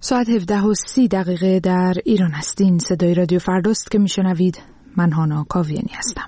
ساعت 17:30 در ایران هستین. صدای رادیو فرداست که میشنوید. من هانا کاویانی هستم.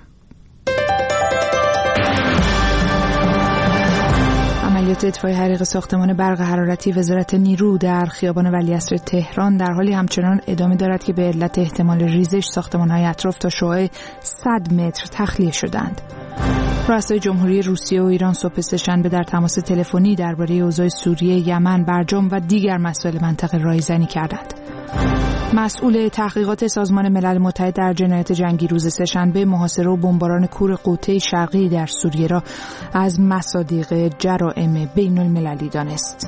عملیات اطفای حریق ساختمان برق حرارتی وزارت نیرو در خیابان ولیعصر تهران در حالی همچنان ادامه دارد که به علت احتمال ریزش ساختمان‌های اطراف تا شعاع 100 متر تخلیه شدند. رؤسای جمهوری روسیه و ایران صبح سه‌شنبه در تماس تلفنی درباره اوضاع سوریه، یمن، برجام و دیگر مسائل منطقه رایزنی کردند. مسئول تحقیقات سازمان ملل متحد در جنایات جنگی روز سه‌شنبه محاصره و بمباران کور غوطه شرقی در سوریه را از مصادیق جرائم بین‌المللی دانست.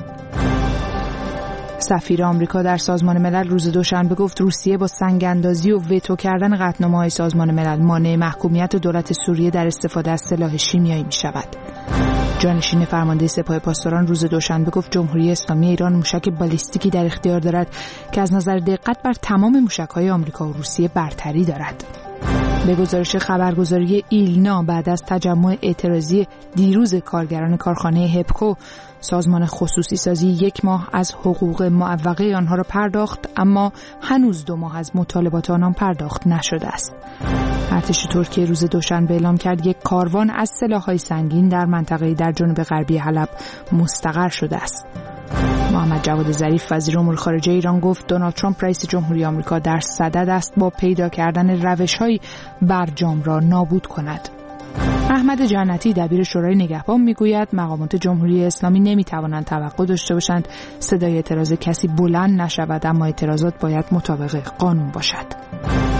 سفیر آمریکا در سازمان ملل روز دوشنبه گفت روسیه با سنگ‌اندازی و وتو کردن قطعنامه‌های سازمان ملل مانع محکومیت دولت سوریه در استفاده از سلاح شیمیایی می‌شود. جانشین فرمانده سپاه پاسداران روز دوشنبه گفت جمهوری اسلامی ایران موشک بالیستیکی در اختیار دارد که از نظر دقت بر تمام موشک‌های آمریکا و روسیه برتری دارد. به گزارش خبرگزاری ایلنا بعد از تجمع اعتراضی دیروز کارگران کارخانه هپکو، سازمان خصوصی سازی 1 ماه از حقوق معوقه آنها را پرداخت، اما هنوز 2 ماه از مطالبات آنان پرداخت نشده است. ارتش ترکیه روز دوشنبه اعلام کرد یک کاروان از سلاح‌های سنگین در منطقه در جنوب غربی حلب مستقر شده است. محمد جواد ظریف وزیر امور خارجه ایران گفت دونالد ترامپ رئیس جمهوری آمریکا در صدد است با پیدا کردن روش‌های برجام را نابود کند. احمد جنتی دبیر شورای نگهبان میگوید مقامات جمهوری اسلامی نمیتوانند توقع داشته باشند صدای اعتراض کسی بلند نشود، اما اعتراضات باید مطابق قانون باشد.